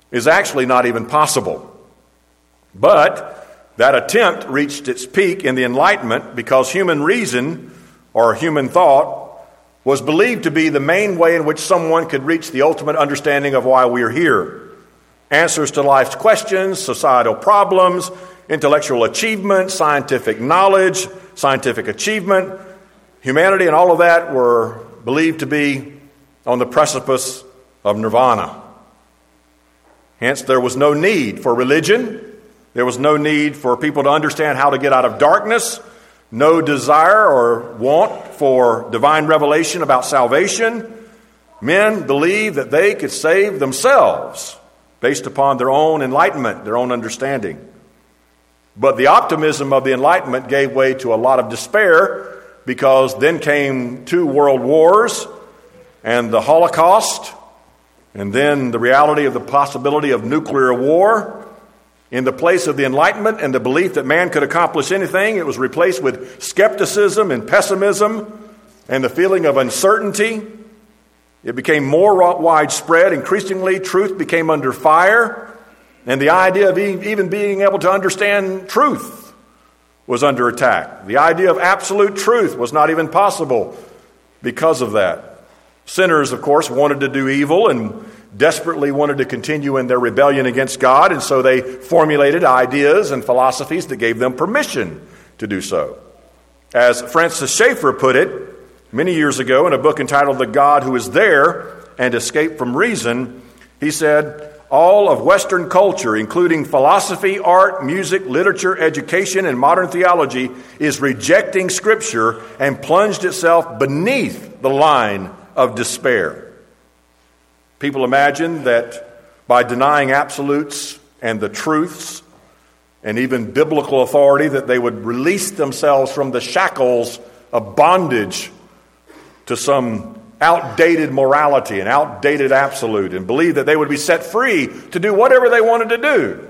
is actually not even possible. But that attempt reached its peak in the Enlightenment because human reason or human thought was believed to be the main way in which someone could reach the ultimate understanding of why we are here. Answers to life's questions, societal problems, intellectual achievement, scientific knowledge, scientific achievement, humanity and all of that were believed to be on the precipice of nirvana. Hence, there was no need for religion. There was no need for people to understand how to get out of darkness. No desire or want for divine revelation about salvation. Men believed that they could save themselves based upon their own enlightenment, their own understanding. But the optimism of the Enlightenment gave way to a lot of despair because then came 2 world wars and the Holocaust, and then the reality of the possibility of nuclear war. In the place of the Enlightenment and the belief that man could accomplish anything, it was replaced with skepticism and pessimism and the feeling of uncertainty. It became more widespread. Increasingly, truth became under fire. And the idea of even being able to understand truth was under attack. The idea of absolute truth was not even possible because of that. Sinners, of course, wanted to do evil and desperately wanted to continue in their rebellion against God, and so they formulated ideas and philosophies that gave them permission to do so. As Francis Schaeffer put it many years ago in a book entitled The God Who Is There and Escape from Reason, he said, all of Western culture, including philosophy, art, music, literature, education, and modern theology, is rejecting Scripture and plunged itself beneath the line of despair. People imagine that by denying absolutes and the truths and even biblical authority that they would release themselves from the shackles of bondage to some outdated morality and outdated absolute and believe that they would be set free to do whatever they wanted to do.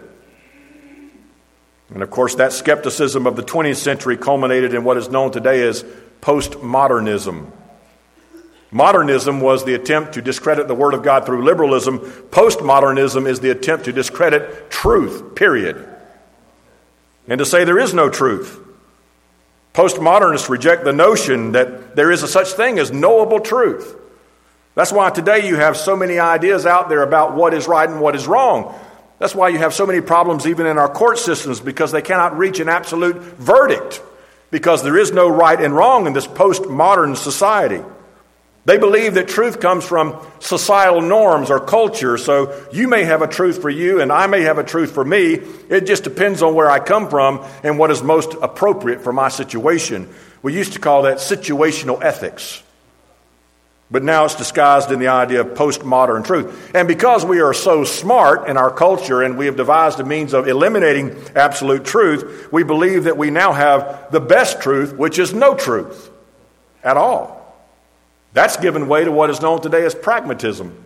And of course, that skepticism of the 20th century culminated in what is known today as postmodernism. Modernism was the attempt to discredit the Word of God through liberalism. Postmodernism is the attempt to discredit truth, period. And to say there is no truth. Postmodernists reject the notion that there is a such thing as knowable truth. That's why today you have so many ideas out there about what is right and what is wrong. That's why you have so many problems even in our court systems, because they cannot reach an absolute verdict, because there is no right and wrong in this postmodern society. They believe that truth comes from societal norms or culture, so you may have a truth for you and I may have a truth for me. It just depends on where I come from and what is most appropriate for my situation. We used to call that situational ethics. But now it's disguised in the idea of postmodern truth. And because we are so smart in our culture and we have devised a means of eliminating absolute truth, we believe that we now have the best truth, which is no truth at all. That's given way to what is known today as pragmatism.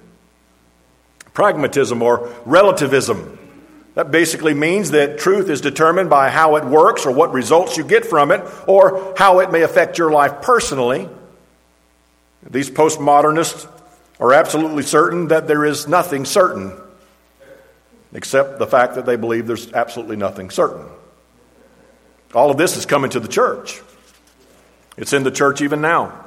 Pragmatism or relativism. That basically means that truth is determined by how it works or what results you get from it or how it may affect your life personally. These postmodernists are absolutely certain that there is nothing certain, except the fact that they believe there's absolutely nothing certain. All of this is coming to the church. It's in the church even now.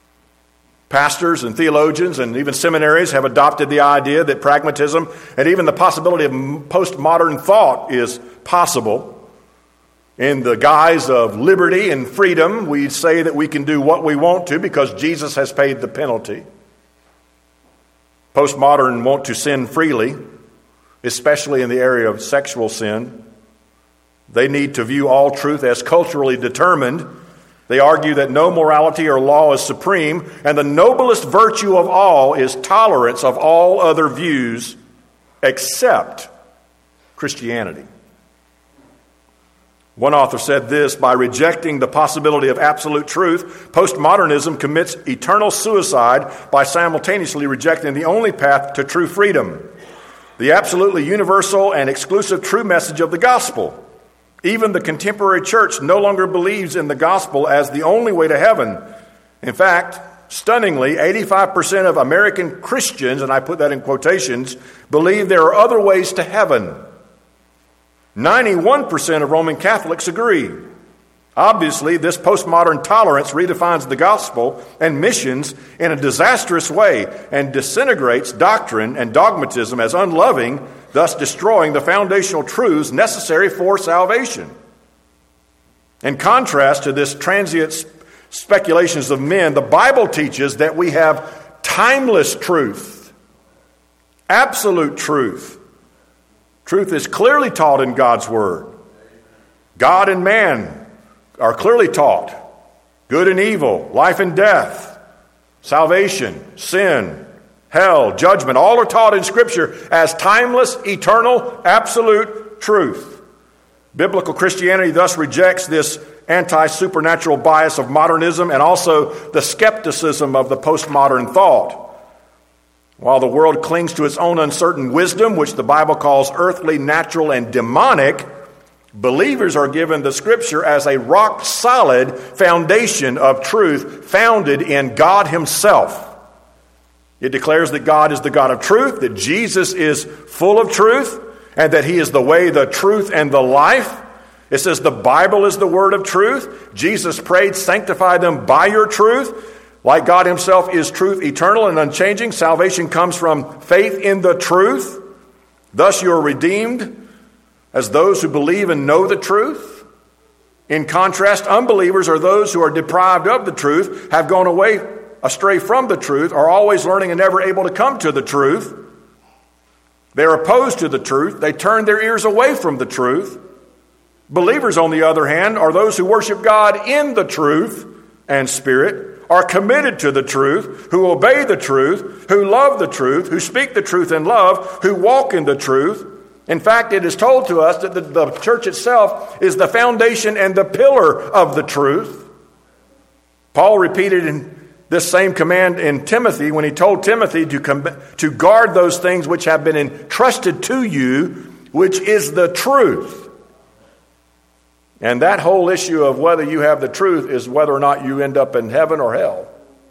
Pastors and theologians and even seminaries have adopted the idea that pragmatism and even the possibility of postmodern thought is possible. In the guise of liberty and freedom, we say that we can do what we want to because Jesus has paid the penalty. Postmodern want to sin freely, especially in the area of sexual sin. They need to view all truth as culturally determined. They argue that no morality or law is supreme, and the noblest virtue of all is tolerance of all other views except Christianity. One author said this: by rejecting the possibility of absolute truth, postmodernism commits eternal suicide by simultaneously rejecting the only path to true freedom, the absolutely universal and exclusive true message of the gospel. Even the contemporary church no longer believes in the gospel as the only way to heaven. In fact, stunningly, 85% of American Christians, and I put that in quotations, believe there are other ways to heaven. 91% of Roman Catholics agree. Obviously, this postmodern tolerance redefines the gospel and missions in a disastrous way and disintegrates doctrine and dogmatism as unloving, thus destroying the foundational truths necessary for salvation. In contrast to this transient speculations of men, the Bible teaches that we have timeless truth, absolute truth. Truth is clearly taught in God's Word. God and man are clearly taught. Good and evil, life and death, salvation, sin, hell, judgment, all are taught in Scripture as timeless, eternal, absolute truth. Biblical Christianity thus rejects this anti-supernatural bias of modernism and also the skepticism of the postmodern thought. While the world clings to its own uncertain wisdom, which the Bible calls earthly, natural, and demonic, believers are given the Scripture as a rock-solid foundation of truth founded in God Himself. It declares that God is the God of truth, that Jesus is full of truth, and that He is the way, the truth, and the life. It says the Bible is the word of truth. Jesus prayed, sanctify them by your truth. Like God Himself is truth, eternal and unchanging, salvation comes from faith in the truth. Thus you are redeemed as those who believe and know the truth. In contrast, unbelievers are those who are deprived of the truth, have gone away astray from the truth, are always learning and never able to come to the truth. They are opposed to the truth. They turn their ears away from the truth. Believers, on the other hand, are those who worship God in the truth and spirit, are committed to the truth, who obey the truth, who love the truth, who speak the truth in love, who walk in the truth. In fact, it is told to us that the church itself is the foundation and the pillar of the truth. Paul repeated in this same command in Timothy when he told Timothy to guard those things which have been entrusted to you, which is the truth. And that whole issue of whether you have the truth is whether or not you end up in heaven or hell.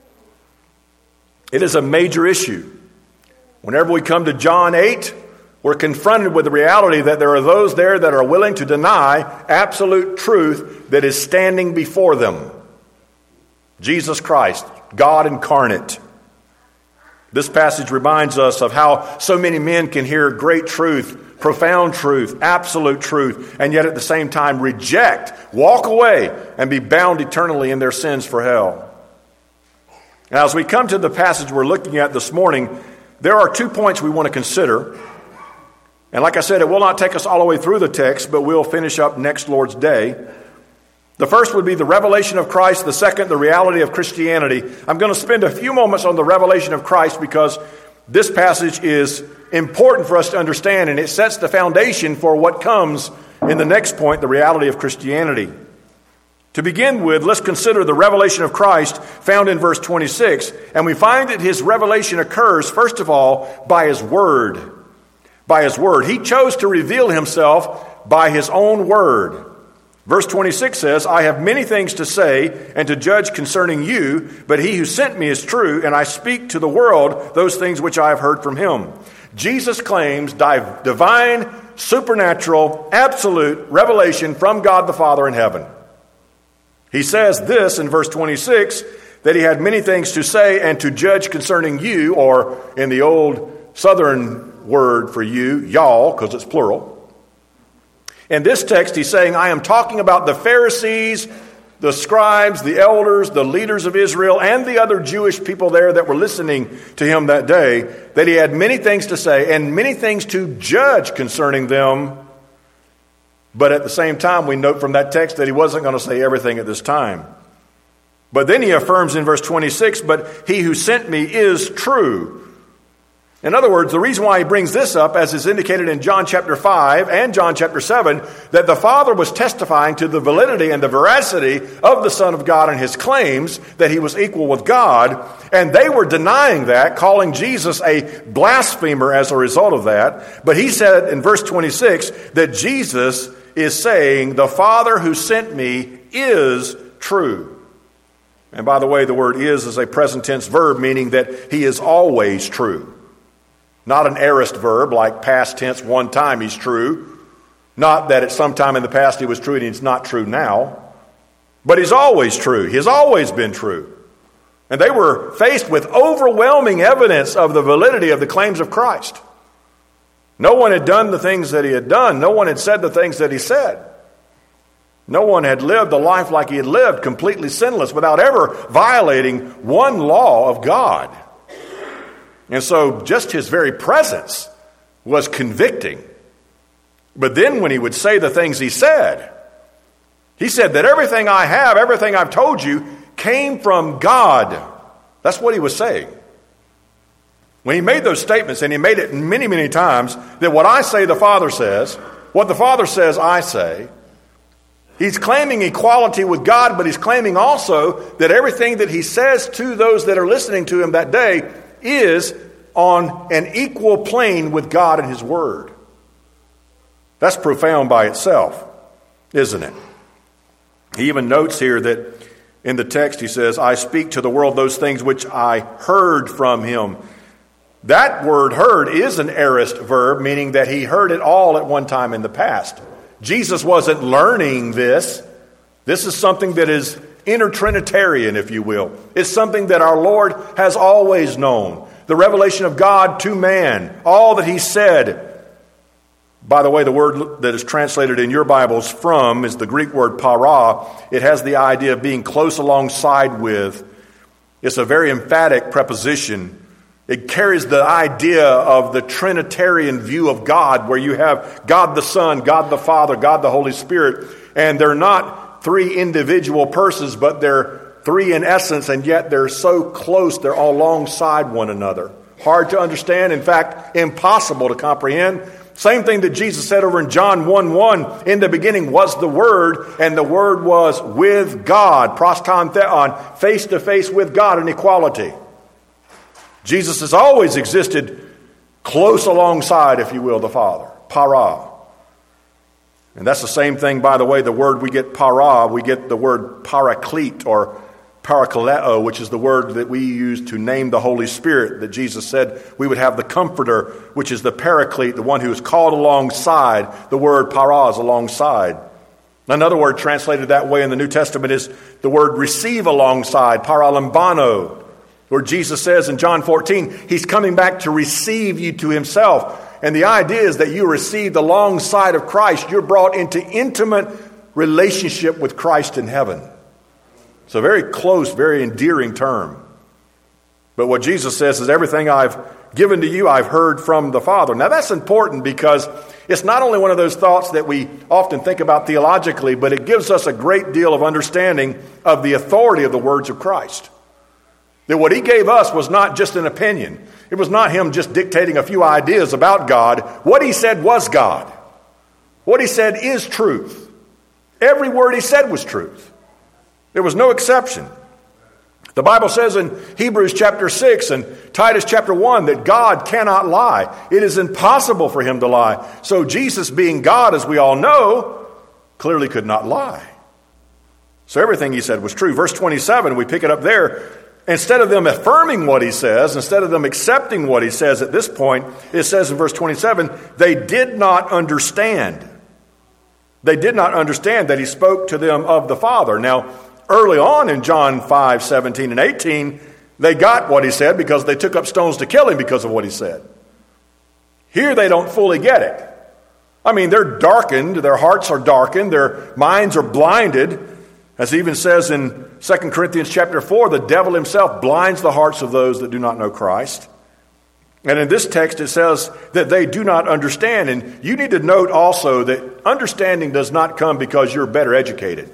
It is a major issue. Whenever we come to John 8, we're confronted with the reality that there are those there that are willing to deny absolute truth that is standing before them. Jesus Christ, God incarnate. This passage reminds us of how so many men can hear great truth, profound truth, absolute truth, and yet at the same time reject, walk away, and be bound eternally in their sins for hell. Now, as we come to the passage we're looking at this morning, there are 2 points we want to consider. And like I said, it will not take us all the way through the text, but we'll finish up next Lord's Day. The first would be the revelation of Christ. The second, the reality of Christianity. I'm going to spend a few moments on the revelation of Christ because this passage is important for us to understand, and it sets the foundation for what comes in the next point, the reality of Christianity. To begin with, let's consider the revelation of Christ found in verse 26, and we find that His revelation occurs, first of all, by His Word. By His Word. He chose to reveal Himself by His own Word. Verse 26 says, I have many things to say and to judge concerning you, but He who sent me is true, and I speak to the world those things which I have heard from Him. Jesus claims divine, supernatural, absolute revelation from God the Father in heaven. He says this in verse 26, that He had many things to say and to judge concerning you, or in the old southern word for you, y'all, because it's plural. In this text, He's saying, I am talking about the Pharisees, the scribes, the elders, the leaders of Israel, and the other Jewish people there that were listening to Him that day, that He had many things to say and many things to judge concerning them. But at the same time, we note from that text that He wasn't going to say everything at this time. But then He affirms in verse 26, but He who sent me is true. In other words, the reason why He brings this up, as is indicated in John chapter 5 and John chapter 7, that the Father was testifying to the validity and the veracity of the Son of God and His claims that He was equal with God, and they were denying that, calling Jesus a blasphemer as a result of that. But He said in verse 26 that Jesus is saying, the Father who sent me is true. And by the way, the word is a present tense verb, meaning that he is always true. Not an aorist verb like past tense, one time he's true. Not that at some time in the past he was true and he's not true now. But he's always true. He has always been true. And they were faced with overwhelming evidence of the validity of the claims of Christ. No one had done the things that he had done. No one had said the things that he said. No one had lived a life like he had lived, completely sinless, without ever violating one law of God. And so just his very presence was convicting. But then when he would say the things he said that everything I have, everything I've told you, came from God. That's what he was saying. When he made those statements, and he made it many, many times, that what I say the Father says, what the Father says I say, he's claiming equality with God, but he's claiming also that everything that he says to those that are listening to him that day is on an equal plane with God and his word. That's profound by itself, isn't it? He even notes here that in the text he says, I speak to the world those things which I heard from him. That word heard is an aorist verb, meaning that he heard it all at one time in the past. Jesus wasn't learning this. This is something that is intertrinitarian, if you will. It's something that our Lord has always known. The revelation of God to man, all that he said. By the way, the word that is translated in your Bibles from is the Greek word para. It has the idea of being close alongside with. It's a very emphatic preposition. It carries the idea of the Trinitarian view of God, where you have God the Son, God the Father, God the Holy Spirit, and they're not three individual persons, but they're three in essence, and yet they're so close, they're all alongside one another. Hard to understand, in fact, impossible to comprehend. Same thing that Jesus said over in John 1:1, in the beginning was the Word, and the Word was with God, proston theon, face to face with God in equality. Jesus has always existed close alongside, if you will, the Father. Para. And that's the same thing, by the way, the word we get para, we get the word paraclete or parakaleo, which is the word that we use to name the Holy Spirit, that Jesus said we would have the Comforter, which is the Paraclete, the one who is called alongside. The word para is alongside. Another word translated that way in the New Testament is the word receive alongside, paralambano. Where Jesus says in John 14, he's coming back to receive you to himself. And the idea is that you received alongside of Christ. You're brought into intimate relationship with Christ in heaven. It's a very close, very endearing term. But what Jesus says is everything I've given to you, I've heard from the Father. Now that's important because it's not only one of those thoughts that we often think about theologically, but it gives us a great deal of understanding of the authority of the words of Christ. That what he gave us was not just an opinion. It was not him just dictating a few ideas about God. What he said was God. What he said is truth. Every word he said was truth. There was no exception. The Bible says in Hebrews chapter 6 and Titus chapter 1 that God cannot lie. It is impossible for him to lie. So Jesus, being God, as we all know, clearly could not lie. So everything he said was true. Verse 27, we pick it up there. Instead of them affirming what he says, instead of them accepting what he says at this point, it says in verse 27, they did not understand. They did not understand that he spoke to them of the Father. Now, early on in John 5, 17 and 18, they got what he said because they took up stones to kill him because of what he said. Here they don't fully get it. I mean, they're darkened, their hearts are darkened, their minds are blinded. As it even says in 2 Corinthians chapter 4, the devil himself blinds the hearts of those that do not know Christ. And in this text it says that they do not understand. And you need to note also that understanding does not come because you're better educated.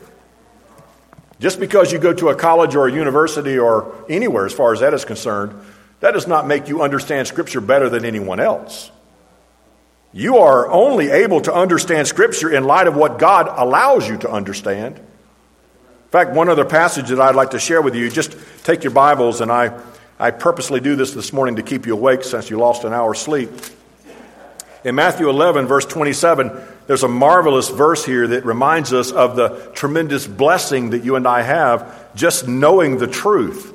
Just because you go to a college or a university or anywhere as far as that is concerned, that does not make you understand Scripture better than anyone else. You are only able to understand Scripture in light of what God allows you to understand. In fact, one other passage that I'd like to share with you, just take your Bibles, and I purposely do this morning to keep you awake since you lost an hour's sleep. In Matthew 11, verse 27, there's a marvelous verse here that reminds us of the tremendous blessing that you and I have just knowing the truth.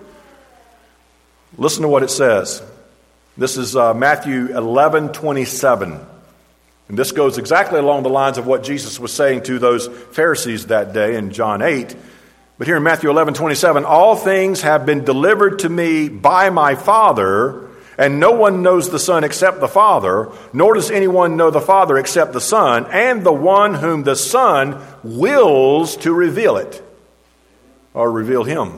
Listen to what it says. This is Matthew 11:27. And this goes exactly along the lines of what Jesus was saying to those Pharisees that day in John 8. But here in Matthew 11:27, all things have been delivered to me by my Father, and no one knows the Son except the Father, nor does anyone know the Father except the Son, and the one whom the Son wills to reveal it, or reveal him.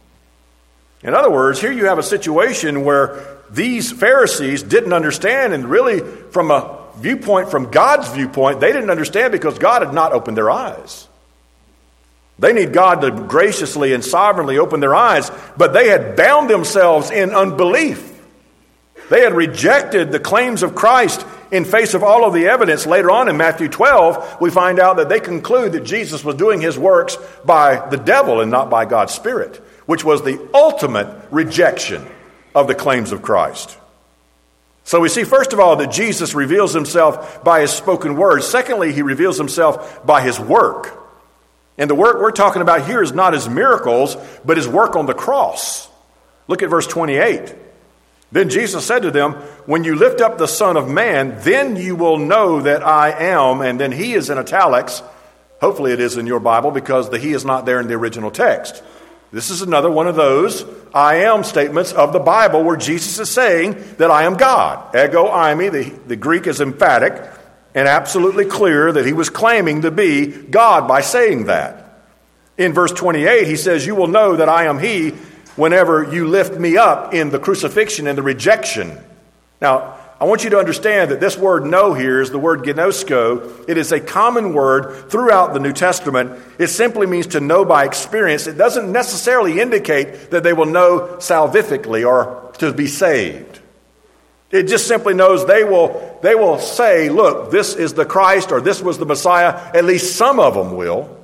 In other words, here you have a situation where these Pharisees didn't understand, and really from a viewpoint, from God's viewpoint, they didn't understand because God had not opened their eyes. They need God to graciously and sovereignly open their eyes, but they had bound themselves in unbelief. They had rejected the claims of Christ in face of all of the evidence. Later on in Matthew 12, we find out that they conclude that Jesus was doing his works by the devil and not by God's Spirit, which was the ultimate rejection of the claims of Christ. So we see, first of all, that Jesus reveals himself by his spoken words. Secondly, he reveals himself by his work. And the work we're talking about here is not his miracles, but his work on the cross. Look at verse 28. Then Jesus said to them, when you lift up the Son of Man, then you will know that I am. And then he is in italics. Hopefully it is in your Bible, because the he is not there in the original text. This is another one of those I am statements of the Bible where Jesus is saying that I am God. Ego eimi, the Greek is emphatic and absolutely clear that he was claiming to be God by saying that. In verse 28, he says, you will know that I am he whenever you lift me up in the crucifixion and the rejection. Now, I want you to understand that this word know here is the word gnosko. It is a common word throughout the New Testament. It simply means to know by experience. It doesn't necessarily indicate that they will know salvifically or to be saved. It just simply knows they will say, look, this is the Christ or this was the Messiah. At least some of them will.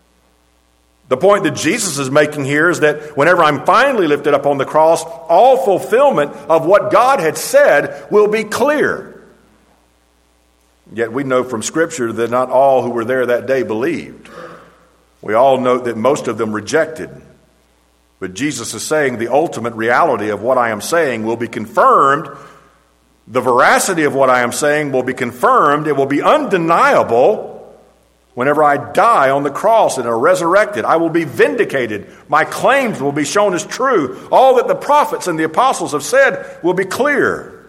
The point that Jesus is making here is that whenever I'm finally lifted up on the cross, all fulfillment of what God had said will be clear. Yet we know from Scripture that not all who were there that day believed. We all note that most of them rejected. But Jesus is saying the ultimate reality of what I am saying will be confirmed. The veracity of what I am saying will be confirmed. It will be undeniable. Whenever I die on the cross and are resurrected, I will be vindicated. My claims will be shown as true. All that the prophets and the apostles have said will be clear.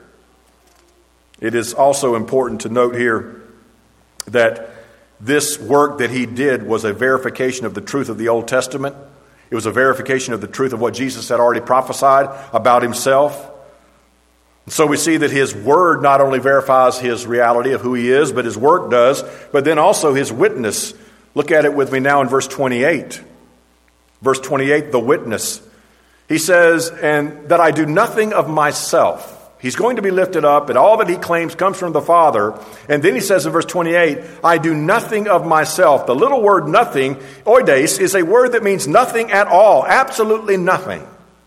It is also important to note here that this work that he did was a verification of the truth of the Old Testament. It was a verification of the truth of what Jesus had already prophesied about himself. So we see that his word not only verifies his reality of who he is, but his work does, but then also his witness. Look at it with me now in verse 28. Verse 28, the witness. He says, and that I do nothing of myself. He's going to be lifted up, and all that he claims comes from the Father. And then he says in verse 28, I do nothing of myself. The little word nothing, oides, is a word that means nothing at all, absolutely nothing.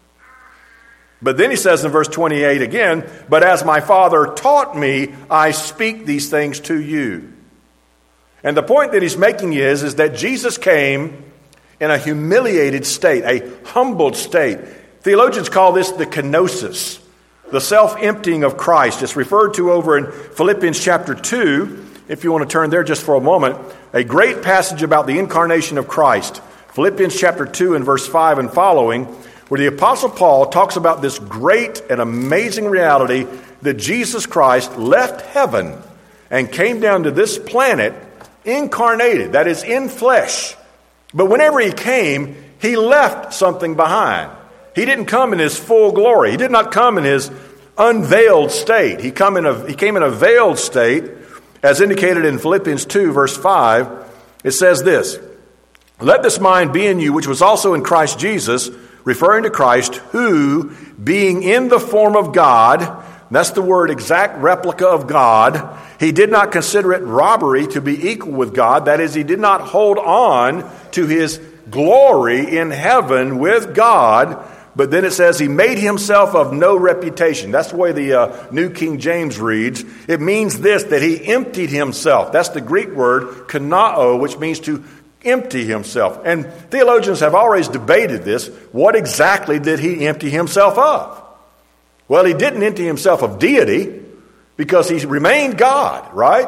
But then he says in verse 28 again, but as my Father taught me, I speak these things to you. And the point that he's making is that Jesus came in a humiliated state, a humbled state. Theologians call this the kenosis, the self-emptying of Christ. It's referred to over in Philippians chapter 2, if you want to turn there just for a moment, a great passage about the incarnation of Christ. Philippians chapter 2 and verse 5 and following, where the Apostle Paul talks about this great and amazing reality that Jesus Christ left heaven and came down to this planet incarnated, that is in flesh. But whenever he came, he left something behind. He didn't come in his full glory. He did not come in his unveiled state. He came in a veiled state, as indicated in Philippians 2, verse 5. It says this, let this mind be in you, which was also in Christ Jesus, referring to Christ, who, being in the form of God, that's the word exact replica of God, he did not consider it robbery to be equal with God. That is, he did not hold on to his glory in heaven with God, But then it says he made himself of no reputation. That's the way the New King James reads. It means this, that he emptied himself. That's the Greek word, kanao, which means to empty himself. And theologians have always debated this. What exactly did he empty himself of? Well, he didn't empty himself of deity because he remained God, right?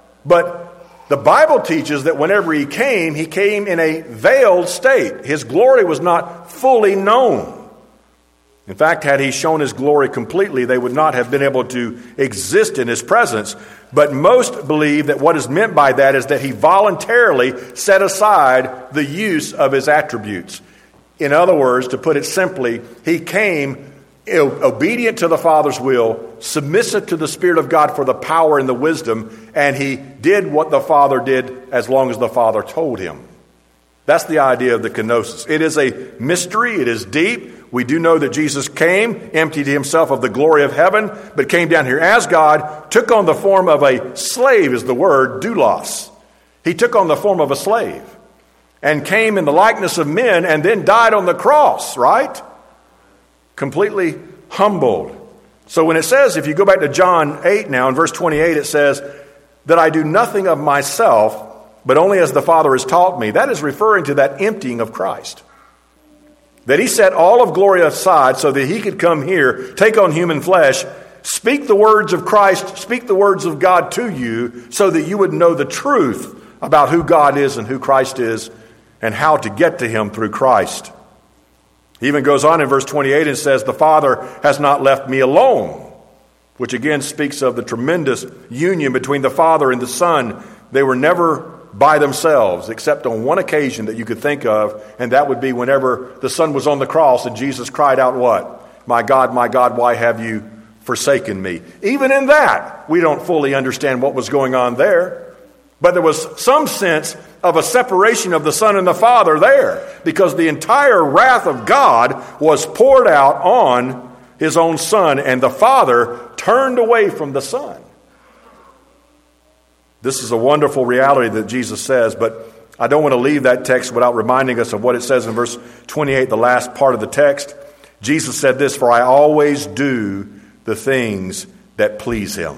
But the Bible teaches that whenever he came in a veiled state. His glory was not fully known. In fact, had he shown his glory completely, they would not have been able to exist in his presence. But most believe that what is meant by that is that he voluntarily set aside the use of his attributes. In other words, to put it simply, he came obedient to the Father's will, submissive to the Spirit of God for the power and the wisdom, and he did what the Father did as long as the Father told him. That's the idea of the kenosis. It is a mystery. It is deep. We do know that Jesus came, emptied himself of the glory of heaven, but came down here as God, took on the form of a slave, is the word, doulos. He took on the form of a slave and came in the likeness of men and then died on the cross, right? Completely humbled. So when it says, if you go back to John 8 now, in verse 28, it says, that I do nothing of myself, but only as the Father has taught me. That is referring to that emptying of Christ. That he set all of glory aside so that he could come here, take on human flesh, speak the words of Christ, speak the words of God to you so that you would know the truth about who God is and who Christ is and how to get to him through Christ. He even goes on in verse 28 and says, the Father has not left me alone, which again speaks of the tremendous union between the Father and the Son. They were never by themselves, except on one occasion that you could think of, and that would be whenever the Son was on the cross and Jesus cried out what? My God, why have you forsaken me? Even in that, we don't fully understand what was going on there. But there was some sense of a separation of the Son and the Father there, because the entire wrath of God was poured out on his own Son, and the Father turned away from the Son. This is a wonderful reality that Jesus says, but I don't want to leave that text without reminding us of what it says in verse 28, the last part of the text. Jesus said this, for I always do the things that please him.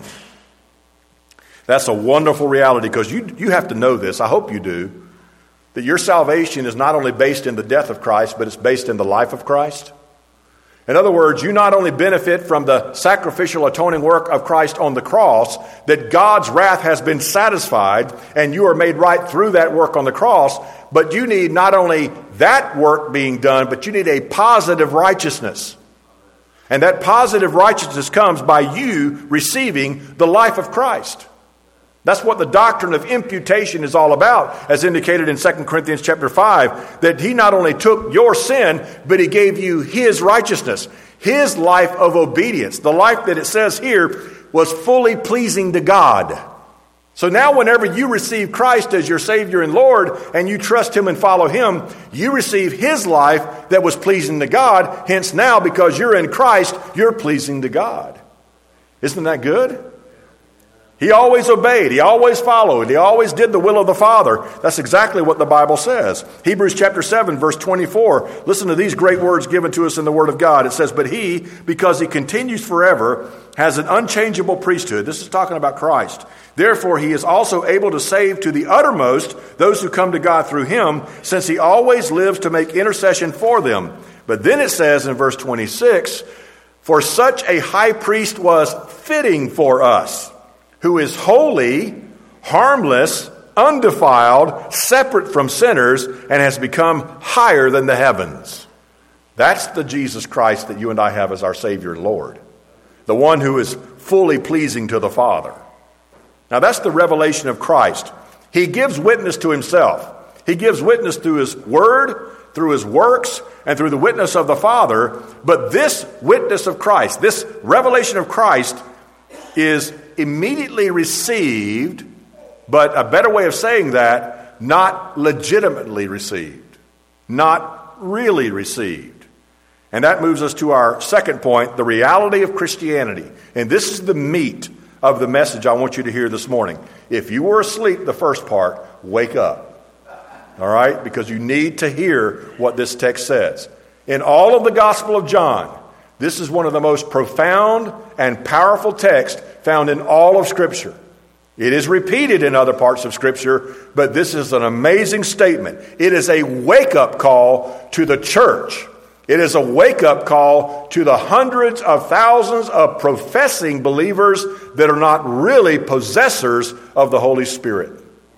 That's a wonderful reality, because you have to know this, I hope you do, that your salvation is not only based in the death of Christ, but it's based in the life of Christ. In other words, you not only benefit from the sacrificial atoning work of Christ on the cross, that God's wrath has been satisfied and you are made right through that work on the cross, but you need not only that work being done, but you need a positive righteousness. And that positive righteousness comes by you receiving the life of Christ. That's what the doctrine of imputation is all about, as indicated in 2 Corinthians chapter 5, that he not only took your sin, but he gave you his righteousness, his life of obedience. The life that it says here was fully pleasing to God. So now whenever you receive Christ as your Savior and Lord, and you trust him and follow him, you receive his life that was pleasing to God. Hence now, because you're in Christ, you're pleasing to God. Isn't that good? He always obeyed. He always followed. He always did the will of the Father. That's exactly what the Bible says. Hebrews chapter 7, verse 24. Listen to these great words given to us in the Word of God. It says, but he, because he continues forever, has an unchangeable priesthood. This is talking about Christ. Therefore, he is also able to save to the uttermost those who come to God through him, since he always lives to make intercession for them. But then it says in verse 26, for such a high priest was fitting for us, who is holy, harmless, undefiled, separate from sinners, and has become higher than the heavens. That's the Jesus Christ that you and I have as our Savior and Lord. The one who is fully pleasing to the Father. Now that's the revelation of Christ. He gives witness to himself. He gives witness through his word, through his works, and through the witness of the Father. But this witness of Christ, this revelation of Christ, is immediately received, but a better way of saying that, not legitimately received, not really received. And that moves us to our second point, the reality of Christianity. And this is the meat of the message I want you to hear this morning. If you were asleep the first part, wake up. All right? Because you need to hear what this text says. In all of the Gospel of John, this is one of the most profound and powerful texts found in all of Scripture. It is repeated in other parts of Scripture, but this is an amazing statement. It is a wake-up call to the church. It is a wake-up call to the hundreds of thousands of professing believers that are not really possessors of the Holy Spirit.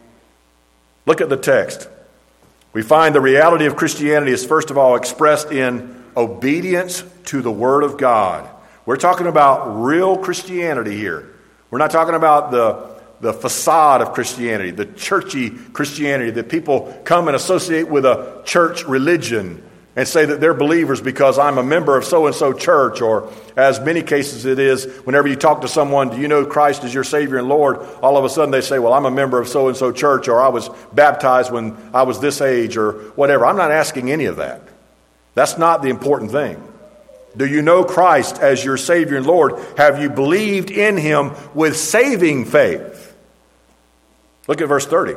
Look at the text. We find the reality of Christianity is first of all expressed in obedience to the Word of God. We're talking about real Christianity here. We're not talking about the facade of Christianity, the churchy Christianity that people come and associate with a church religion and say that they're believers because I'm a member of so-and-so church, or as many cases it is, whenever you talk to someone, do you know Christ is your Savior and Lord? All of a sudden they say, well, I'm a member of so-and-so church, or I was baptized when I was this age, or whatever. I'm not asking any of that. That's not the important thing. Do you know Christ as your Savior and Lord? Have you believed in Him with saving faith? Look at verse 30.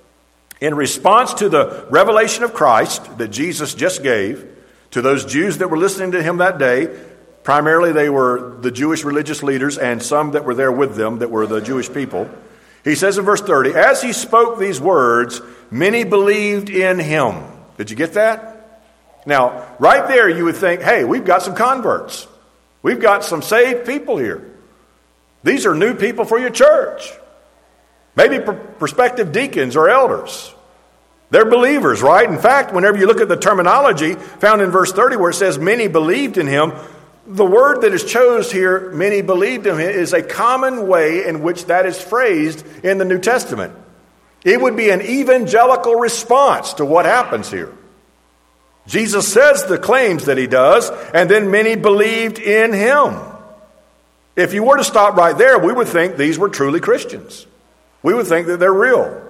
In response to the revelation of Christ that Jesus just gave to those Jews that were listening to Him that day, primarily they were the Jewish religious leaders and some that were there with them that were the Jewish people. He says in verse 30, as He spoke these words, many believed in Him. Did you get that? Now, right there you would think, hey, we've got some converts. We've got some saved people here. These are new people for your church. Maybe prospective deacons or elders. They're believers, right? In fact, whenever you look at the terminology found in verse 30 where it says many believed in Him, the word that is chosen here, many believed in Him, is a common way in which that is phrased in the New Testament. It would be an evangelical response to what happens here. Jesus says the claims that He does, and then many believed in Him. If you were to stop right there, we would think these were truly Christians. We would think that they're real.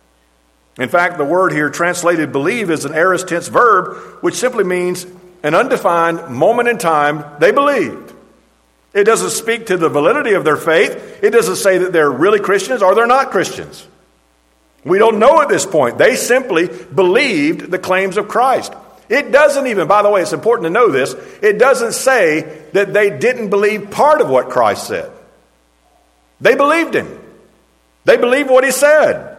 In fact, the word here translated believe is an aorist tense verb, which simply means an undefined moment in time they believed. It doesn't speak to the validity of their faith. It doesn't say that they're really Christians or they're not Christians. We don't know at this point. They simply believed the claims of Christ. It doesn't even, by the way, it's important to know this, it doesn't say that they didn't believe part of what Christ said. They believed Him. They believe what He said.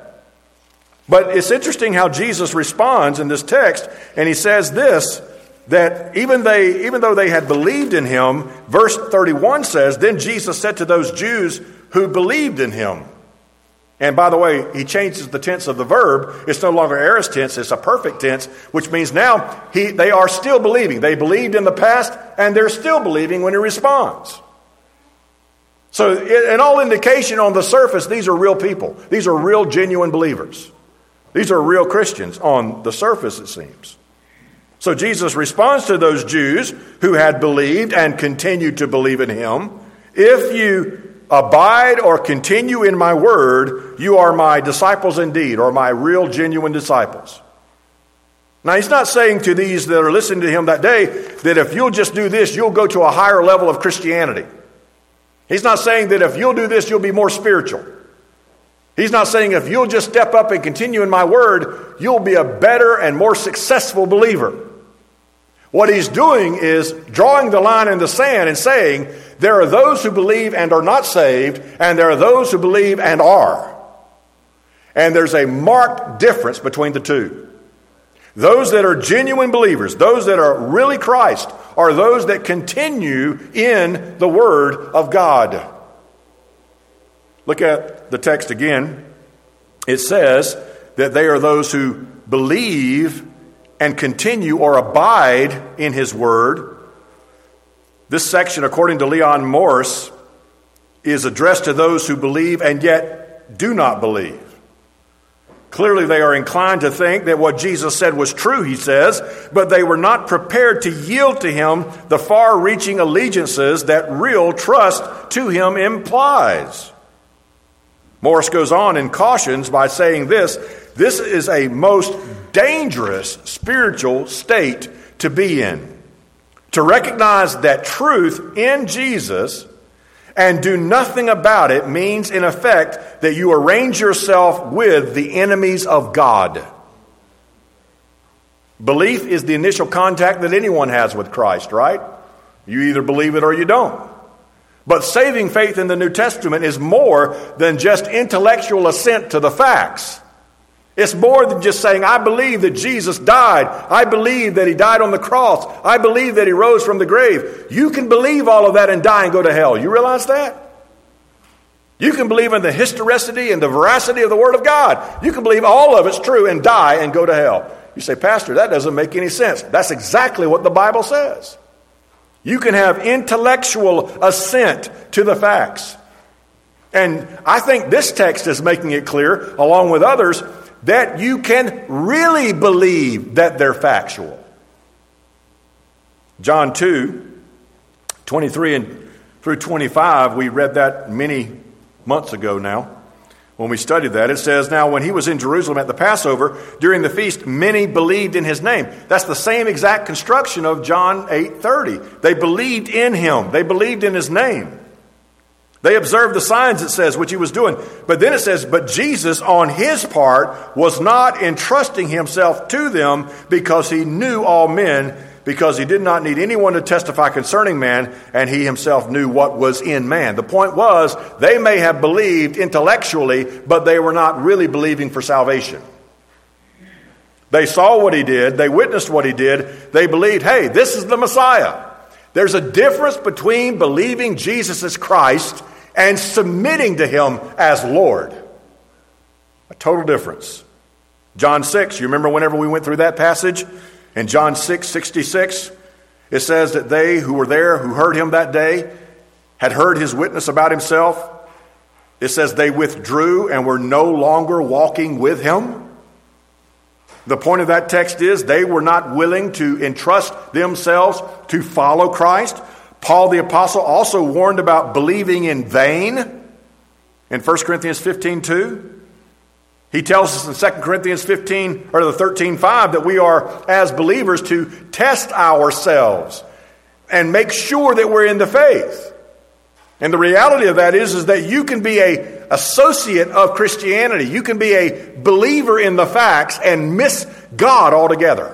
But it's interesting how Jesus responds in this text, and He says this, that even though they had believed in Him, verse 31 says, then Jesus said to those Jews who believed in Him. And by the way, He changes the tense of the verb. It's no longer aorist tense, it's a perfect tense, which means now they are still believing. They believed in the past, and they're still believing when He responds. So, in all indication on the surface, these are real people. These are real, genuine believers. These are real Christians on the surface, it seems. So, Jesus responds to those Jews who had believed and continued to believe in Him. If you abide or continue in my word, you are my disciples indeed, or my real, genuine disciples. Now, He's not saying to these that are listening to Him that day that if you'll just do this, you'll go to a higher level of Christianity. He's not saying that if you'll do this, you'll be more spiritual. He's not saying if you'll just step up and continue in my word, you'll be a better and more successful believer. What He's doing is drawing the line in the sand and saying there are those who believe and are not saved, and there are those who believe and are. And there's a marked difference between the two. Those that are genuine believers, those that are really Christ, are those that continue in the Word of God. Look at the text again. It says that they are those who believe and continue or abide in His Word. This section, according to Leon Morris, is addressed to those who believe and yet do not believe. Clearly, they are inclined to think that what Jesus said was true, he says, but they were not prepared to yield to Him the far-reaching allegiances that real trust to Him implies. Morris goes on and cautions by saying this is a most dangerous spiritual state to be in. To recognize that truth in Jesus and do nothing about it means, in effect, that you arrange yourself with the enemies of God. Belief is the initial contact that anyone has with Christ, right? You either believe it or you don't. But saving faith in the New Testament is more than just intellectual assent to the facts. It's more than just saying, I believe that Jesus died. I believe that he died on the cross. I believe that he rose from the grave. You can believe all of that and die and go to hell. You realize that? You can believe in the historicity and the veracity of the Word of God. You can believe all of it's true and die and go to hell. You say, Pastor, that doesn't make any sense. That's exactly what the Bible says. You can have intellectual assent to the facts. And I think this text is making it clear, along with others, that you can really believe that they're factual. John 2:23 and through 25, we read that many months ago now. When we studied that, it says, now when he was in Jerusalem at the Passover, during the feast, many believed in his name. That's the same exact construction of John 8:30. They believed in him. They believed in his name. They observed the signs, it says, which he was doing. But then it says, but Jesus, on his part, was not entrusting himself to them because he knew all men, because he did not need anyone to testify concerning man, and he himself knew what was in man. The point was, they may have believed intellectually, but they were not really believing for salvation. They saw what he did. They witnessed what he did. They believed, hey, this is the Messiah. There's a difference between believing Jesus is Christ and submitting to him as Lord. A total difference. John 6, you remember whenever we went through that passage? In John 6:66, it says that they who were there, who heard him that day, had heard his witness about himself. It says they withdrew and were no longer walking with him. The point of that text is they were not willing to entrust themselves to follow Christ. Paul the Apostle also warned about believing in vain in 1 Corinthians 15:2. He tells us in 2 Corinthians 13:5 that we are, as believers, to test ourselves and make sure that we're in the faith. And the reality of that is that you can be an associate of Christianity. You can be a believer in the facts and miss God altogether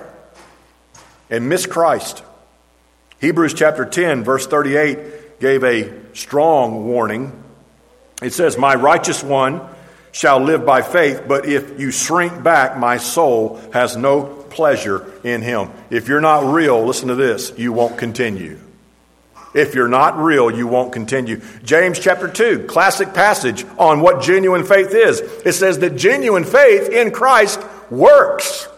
and miss Christ. Hebrews chapter 10, verse 38 gave a strong warning. It says, my righteous one shall live by faith, but if you shrink back, my soul has no pleasure in him. If you're not real, listen to this, you won't continue. If you're not real, you won't continue. James chapter 2, classic passage on what genuine faith is. It says that genuine faith in Christ works.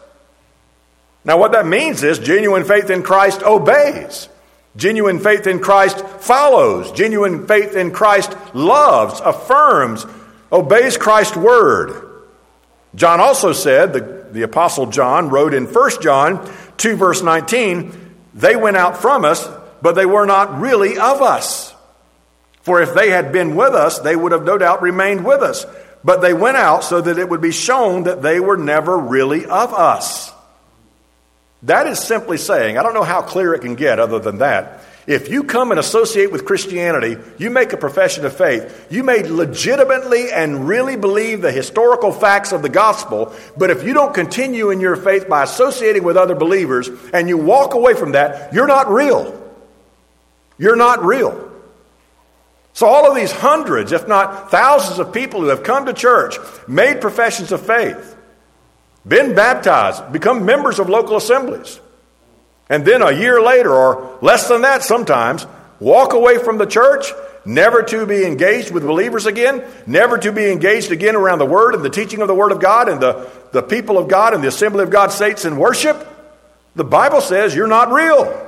Now what that means is genuine faith in Christ obeys. Genuine faith in Christ follows. Genuine faith in Christ loves, affirms, obeys Christ's word. John also said, the Apostle John wrote in 1 John 2 verse 19, they went out from us, but they were not really of us. For if they had been with us, they would have no doubt remained with us. But they went out so that it would be shown that they were never really of us. That is simply saying, I don't know how clear it can get other than that. If you come and associate with Christianity, you make a profession of faith, you may legitimately and really believe the historical facts of the gospel, but if you don't continue in your faith by associating with other believers and you walk away from that, you're not real. You're not real. So all of these hundreds, if not thousands of people who have come to church, made professions of faith, been baptized, become members of local assemblies, and then a year later, or less than that sometimes, walk away from the church, never to be engaged with believers again, never to be engaged again around the Word and the teaching of the Word of God and the people of God and the assembly of God's saints in worship. The Bible says you're not real.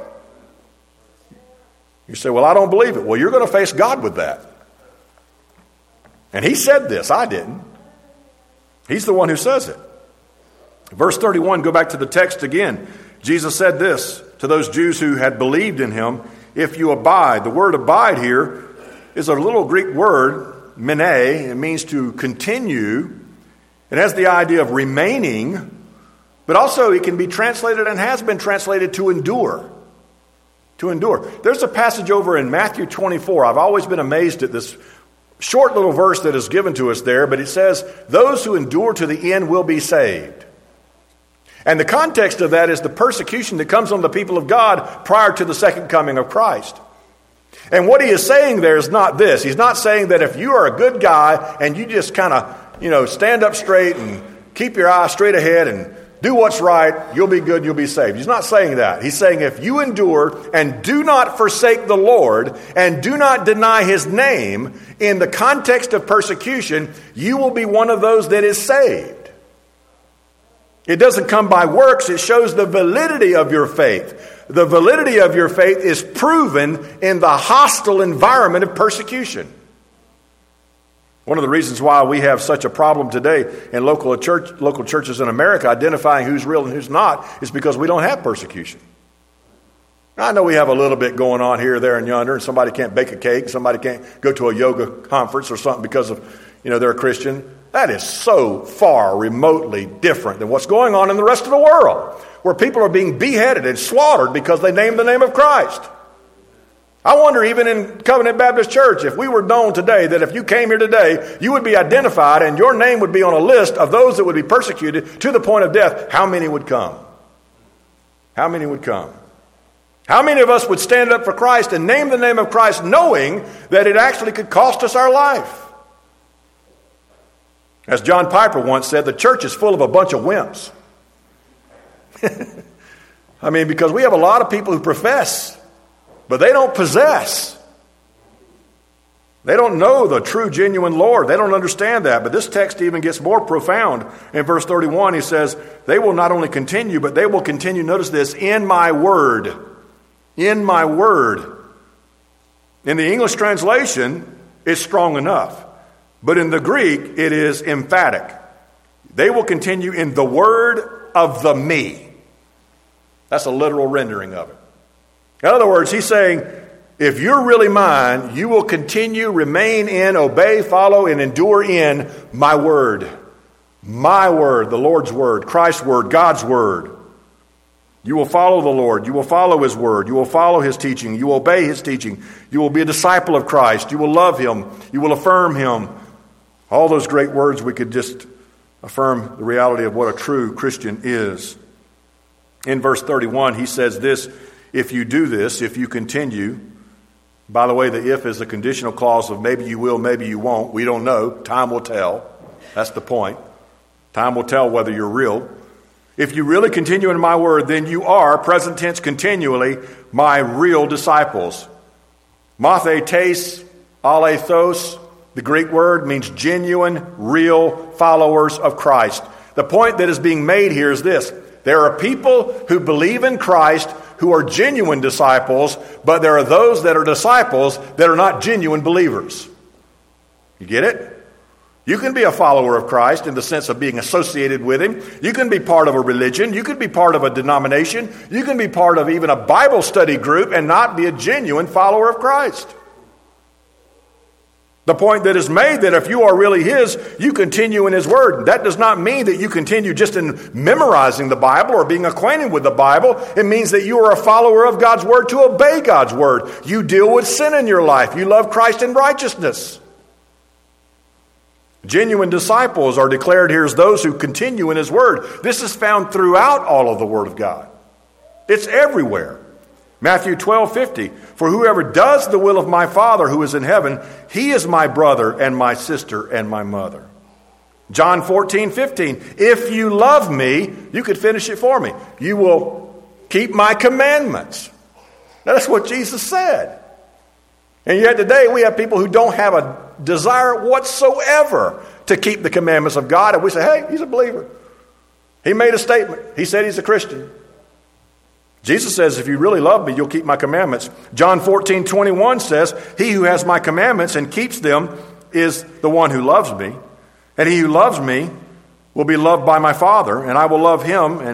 You say, well, I don't believe it. Well, you're going to face God with that. And he said this. I didn't. He's the one who says it. Verse 31, go back to the text again. Jesus said this to those Jews who had believed in him, if you abide. The word abide here is a little Greek word, mene. It means to continue. It has the idea of remaining, but also it can be translated and has been translated to endure. To endure. There's a passage over in Matthew 24. I've always been amazed at this short little verse that is given to us there, but it says, those who endure to the end will be saved. And the context of that is the persecution that comes on the people of God prior to the second coming of Christ. And what he is saying there is not this. He's not saying that if you are a good guy and you just kind of, stand up straight and keep your eyes straight ahead and do what's right, you'll be good, you'll be saved. He's not saying that. He's saying if you endure and do not forsake the Lord and do not deny his name in the context of persecution, you will be one of those that is saved. It doesn't come by works. It shows the validity of your faith. The validity of your faith is proven in the hostile environment of persecution. One of the reasons why we have such a problem today in local churches in America identifying who's real and who's not is because we don't have persecution. I know we have a little bit going on here, there, and yonder, and somebody can't bake a cake, somebody can't go to a yoga conference or something because of, they're a Christian. That is so far remotely different than what's going on in the rest of the world, where people are being beheaded and slaughtered because they name the name of Christ. I wonder, even in Covenant Baptist Church, if we were known today that if you came here today, you would be identified and your name would be on a list of those that would be persecuted to the point of death, how many would come? How many would come? How many of us would stand up for Christ and name the name of Christ knowing that it actually could cost us our life? As John Piper once said, the church is full of a bunch of wimps. Because we have a lot of people who profess, but they don't possess. They don't know the true, genuine Lord. They don't understand that. But this text even gets more profound. In verse 31, he says, they will not only continue, but they will continue, notice this, in my word. In my word. In the English translation, it's strong enough. But in the Greek, it is emphatic. They will continue in the word of the me. That's a literal rendering of it. In other words, he's saying, if you're really mine, you will continue, remain in, obey, follow, and endure in my word. My word, the Lord's word, Christ's word, God's word. You will follow the Lord. You will follow his word. You will follow his teaching. You will obey his teaching. You will be a disciple of Christ. You will love him. You will affirm him. All those great words, we could just affirm the reality of what a true Christian is. In verse 31, he says this, if you do this, if you continue. By the way, the if is a conditional clause of maybe you will, maybe you won't. We don't know. Time will tell. That's the point. Time will tell whether you're real. If you really continue in my word, then you are, present tense continually, my real disciples. Mathetes, alethos, the Greek word means genuine, real followers of Christ. The point that is being made here is this. There are people who believe in Christ who are genuine disciples, but there are those that are disciples that are not genuine believers. You get it? You can be a follower of Christ in the sense of being associated with him. You can be part of a religion. You can be part of a denomination. You can be part of even a Bible study group and not be a genuine follower of Christ. The point that is made that if you are really his, you continue in his word. That does not mean that you continue just in memorizing the Bible or being acquainted with the Bible. It means that you are a follower of God's word to obey God's word. You deal with sin in your life. You love Christ in righteousness. Genuine disciples are declared here as those who continue in his word. This is found throughout all of the word of God. It's everywhere. Matthew 12:50, for whoever does the will of my Father who is in heaven, he is my brother and my sister and my mother. John 14:15, if you love me, you could finish it for me. You will keep my commandments. Now, that's what Jesus said. And yet today we have people who don't have a desire whatsoever to keep the commandments of God. And we say, hey, he's a believer. He made a statement. He said he's a Christian. Jesus says, if you really love me, you'll keep my commandments. John 14:21 says, he who has my commandments and keeps them is the one who loves me. And he who loves me will be loved by my Father, and I will love him, and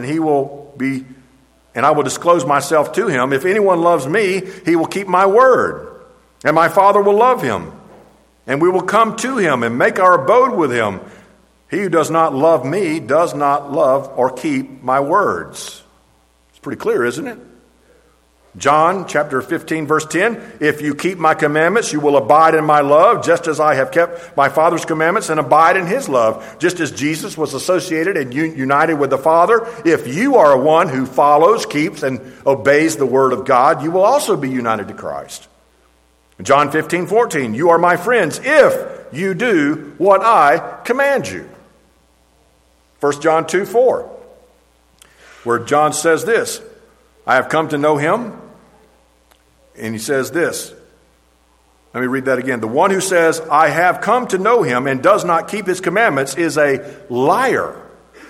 I will disclose myself to him. If anyone loves me, he will keep my word, and my Father will love him, and we will come to him and make our abode with him. He who does not love me does not love or keep my words. Pretty clear, isn't it? John chapter 15, verse 10, if you keep my commandments, you will abide in my love, just as I have kept my Father's commandments and abide in his love. Just as Jesus was associated and united with the Father, if you are one who follows, keeps, and obeys the word of God, you will also be united to Christ. John 15, 14, you are my friends if you do what I command you. 1 John 2, 4, where John says this, I have come to know him. And he says this. Let me read that again. The one who says, I have come to know him and does not keep his commandments is a liar.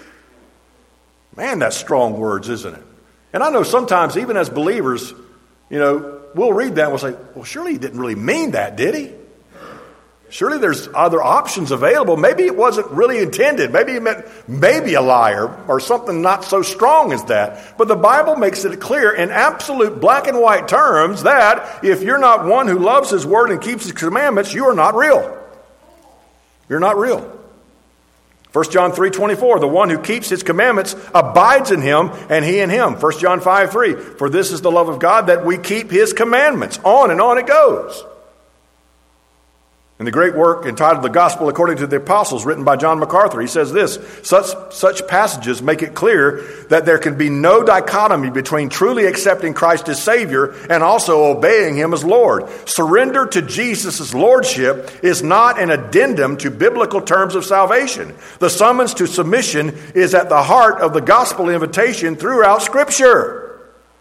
Man, that's strong words, isn't it? And I know sometimes, even as believers, we'll read that and we'll say, well, surely he didn't really mean that, did he? Surely there's other options available. Maybe it wasn't really intended. Maybe he meant maybe a liar or something not so strong as that. But the Bible makes it clear in absolute black and white terms that if you're not one who loves his word and keeps his commandments, you are not real. You're not real. 1 John 3:24, the one who keeps his commandments abides in him and he in him. 1 John 5:3, for this is the love of God that we keep his commandments. On and on it goes. In the great work entitled The Gospel According to the Apostles, written by John MacArthur, he says this, such passages make it clear that there can be no dichotomy between truly accepting Christ as Savior and also obeying him as Lord. Surrender to Jesus' Lordship is not an addendum to biblical terms of salvation. The summons to submission is at the heart of the gospel invitation throughout Scripture.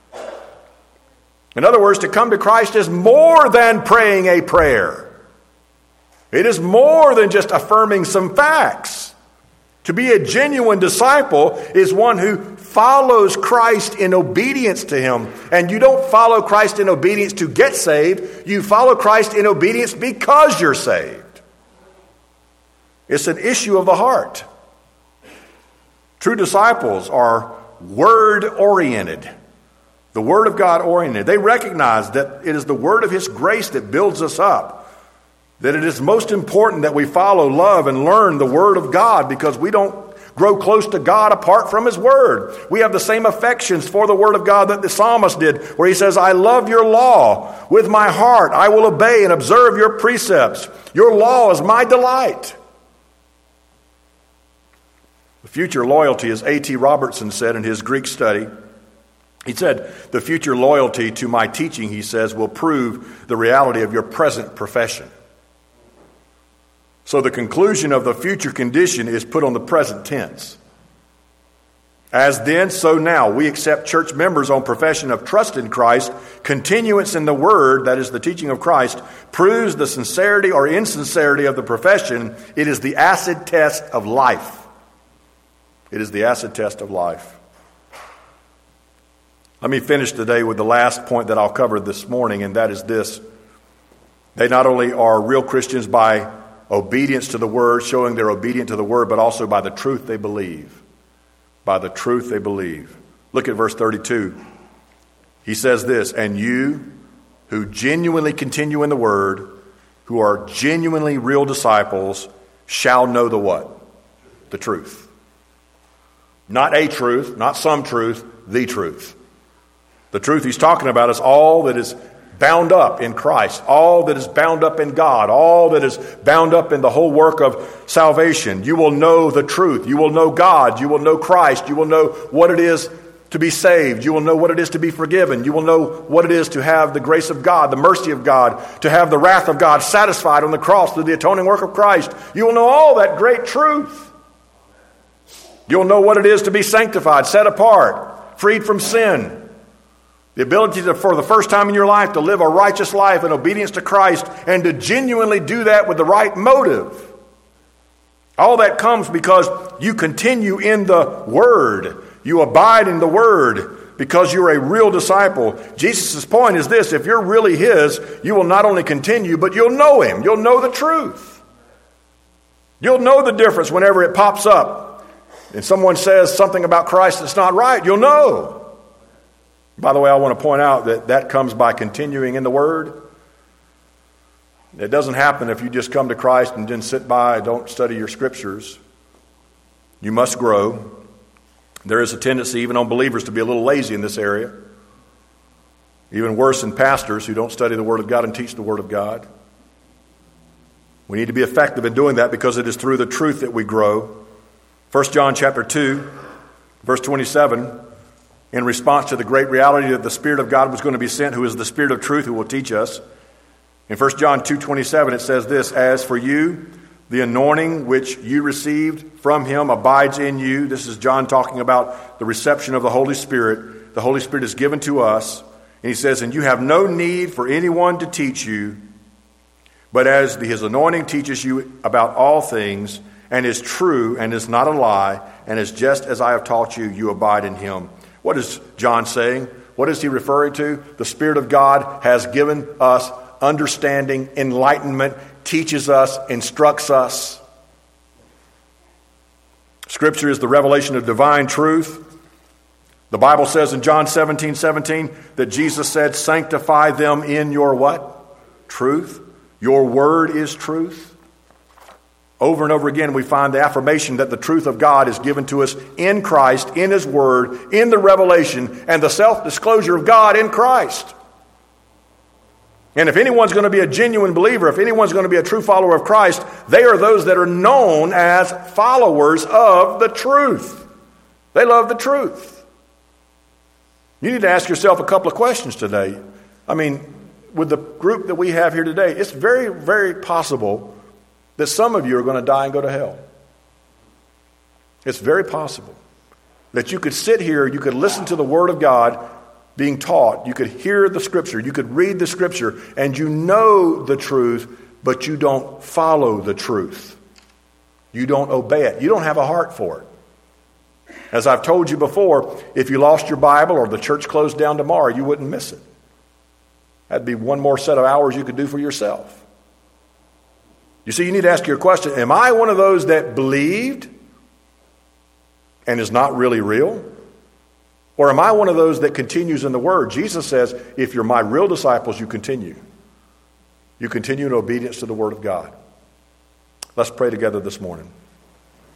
In other words, to come to Christ is more than praying a prayer. It is more than just affirming some facts. To be a genuine disciple is one who follows Christ in obedience to him. And you don't follow Christ in obedience to get saved. You follow Christ in obedience because you're saved. It's an issue of the heart. True disciples are word-oriented. The Word of God oriented. They recognize that it is the word of his grace that builds us up. That it is most important that we follow, love, and learn the Word of God because we don't grow close to God apart from his Word. We have the same affections for the Word of God that the psalmist did, where he says, I love your law. With my heart I will obey and observe your precepts. Your law is my delight. The future loyalty, as A.T. Robertson said in his Greek study, he said, the future loyalty to my teaching, he says, will prove the reality of your present profession. So the conclusion of the future condition is put on the present tense. As then, so now, we accept church members on profession of trust in Christ. Continuance in the word, that is the teaching of Christ, proves the sincerity or insincerity of the profession. It is the acid test of life. It is the acid test of life. Let me finish today with the last point that I'll cover this morning, and that is this. They not only are real Christians by obedience to the word, showing they're obedient to the word, but also by the truth they believe. By the truth they believe. Look at verse 32. He says this, and you who genuinely continue in the word, who are genuinely real disciples, shall know the what? The truth. Not a truth, not some truth, the truth. The truth he's talking about is all that is bound up in Christ, all that is bound up in God, all that is bound up in the whole work of salvation. You will know the truth. You will know God. You will know Christ. You will know what it is to be saved. You will know what it is to be forgiven. You will know what it is to have the grace of God, the mercy of God, to have the wrath of God satisfied on the cross through the atoning work of Christ. You will know all that great truth. You'll know what it is to be sanctified, set apart, freed from sin. The ability to, for the first time in your life, to live a righteous life in obedience to Christ and to genuinely do that with the right motive. All that comes because you continue in the Word. You abide in the Word because you're a real disciple. Jesus' point is this: if you're really His, you will not only continue, but you'll know Him. You'll know the truth. You'll know the difference whenever it pops up and someone says something about Christ that's not right. You'll know. By the way, I want to point out that that comes by continuing in the Word. It doesn't happen if you just come to Christ and then sit by and don't study your Scriptures. You must grow. There is a tendency, even on believers, to be a little lazy in this area. Even worse in pastors who don't study the Word of God and teach the Word of God. We need to be effective in doing that because it is through the truth that we grow. 1 John chapter 2, verse 27, in response to the great reality that the Spirit of God was going to be sent, who is the Spirit of truth, who will teach us. In 1 John 2:27, it says this, "As for you, the anointing which you received from him abides in you." This is John talking about the reception of the Holy Spirit. The Holy Spirit is given to us. And he says, "And you have no need for anyone to teach you, but as his anointing teaches you about all things, and is true and is not a lie, and is just as I have taught you, you abide in him." What is John saying? What is he referring to? The Spirit of God has given us understanding, enlightenment, teaches us, instructs us. Scripture is the revelation of divine truth. The Bible says in John 17:17 that Jesus said, "Sanctify them in your" what? Truth. Your word is truth. Over and over again we find the affirmation that the truth of God is given to us in Christ, in his word, in the revelation, and the self-disclosure of God in Christ. And if anyone's going to be a genuine believer, if anyone's going to be a true follower of Christ, they are those that are known as followers of the truth. They love the truth. You need to ask yourself a couple of questions today. I mean, with the group that we have here today, it's very, very possible that some of you are going to die and go to hell. It's very possible that you could sit here, you could listen to the Word of God being taught, you could hear the Scripture, you could read the Scripture, and you know the truth, but you don't follow the truth. You don't obey it. You don't have a heart for it. As I've told you before, if you lost your Bible or the church closed down tomorrow, you wouldn't miss it. That'd be one more set of hours you could do for yourself. You see, you need to ask your question, am I one of those that believed and is not really real? Or am I one of those that continues in the Word? Jesus says, if you're my real disciples, you continue. You continue in obedience to the Word of God. Let's pray together this morning.